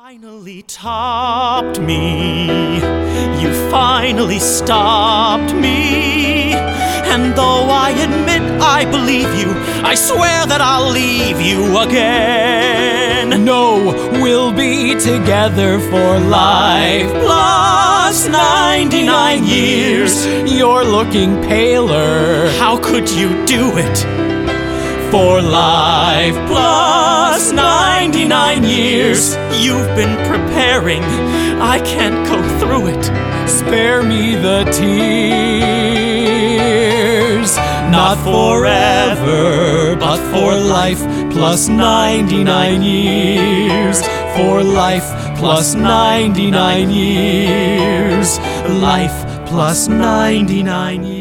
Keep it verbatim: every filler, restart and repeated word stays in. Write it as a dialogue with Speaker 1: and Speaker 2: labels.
Speaker 1: Finally topped me, you finally stopped me. And though I admit I believe you, I swear that I'll leave you again.
Speaker 2: No, we'll be together for life
Speaker 1: Plus ninety-nine years.
Speaker 2: You're looking paler.
Speaker 1: How could you do it?
Speaker 2: For life
Speaker 1: Plus ninety-nine years. You've been preparing, I can't go through it.
Speaker 2: Spare me the tears. Not forever, but for life plus ninety-nine years. For life plus ninety-nine years. Life plus ninety-nine years.